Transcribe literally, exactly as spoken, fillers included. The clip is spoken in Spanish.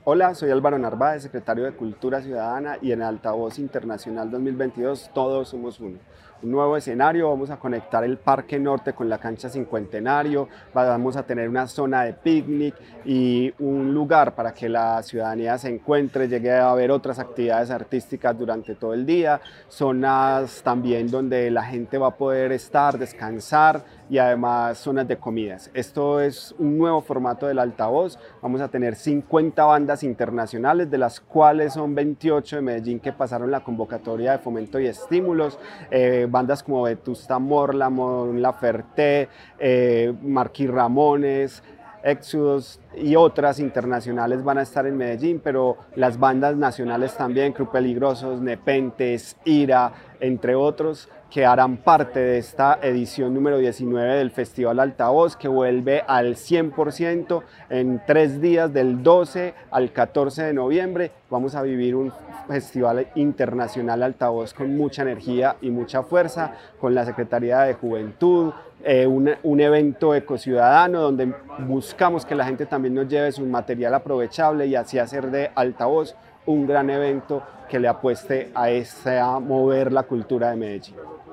Hola, soy Álvaro Narváez, secretario de Cultura Ciudadana, y en Altavoz Internacional dos mil veintidós todos somos uno. Un nuevo escenario, vamos a conectar el Parque Norte con la cancha Cincuentenario, vamos a tener una zona de picnic y un lugar para que la ciudadanía se encuentre, llegue a ver otras actividades artísticas durante todo el día, zonas también donde la gente va a poder estar, descansar y además zonas de comidas. Esto es un nuevo formato del Altavoz, vamos a tener cincuenta bandas internacionales, de las cuales son veintiocho de Medellín que pasaron la convocatoria de fomento y estímulos, eh, bandas como Vetusta Morla, Mon Laferte, eh, Marquis Ramones, Exodus y otras internacionales van a estar en Medellín, pero las bandas nacionales también, Club Peligrosos, Nepentes, Ira, entre otros, que harán parte de esta edición número diecinueve del Festival Altavoz, que vuelve al cien por ciento en tres días, del doce al catorce de noviembre. Vamos a vivir un Festival Internacional Altavoz con mucha energía y mucha fuerza, con la Secretaría de Juventud, eh, un, un evento ecociudadano donde buscamos que la gente también nos lleve su material aprovechable y así hacer de Altavoz un gran evento que le apueste a, ese, a mover la cultura de Medellín.